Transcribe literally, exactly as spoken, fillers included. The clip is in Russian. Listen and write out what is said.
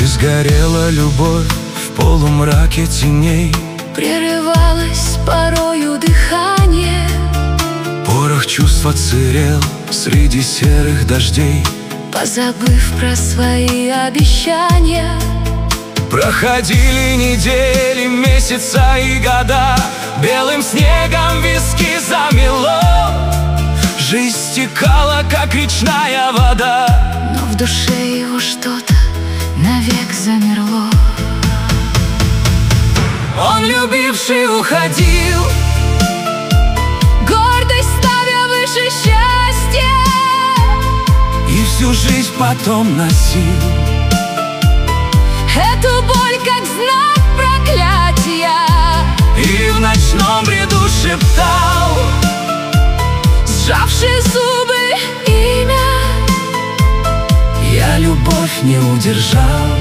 И сгорела любовь в полумраке теней. Прерывалось порою дыхание. Порох чувств отсырел среди серых дождей. Позабыв про свои обещания, проходили недели, месяца и года. Белым снегом виски замело. Жизнь стекала, как речная вода. но в душе его что-то навек замерло. Он, любивший, уходил, Гордость ставя выше счастья, и всю жизнь потом носил эту боль как знак проклятия. и в ночном бреду шептал, Сжавши зубы, имя я любовь не удержал.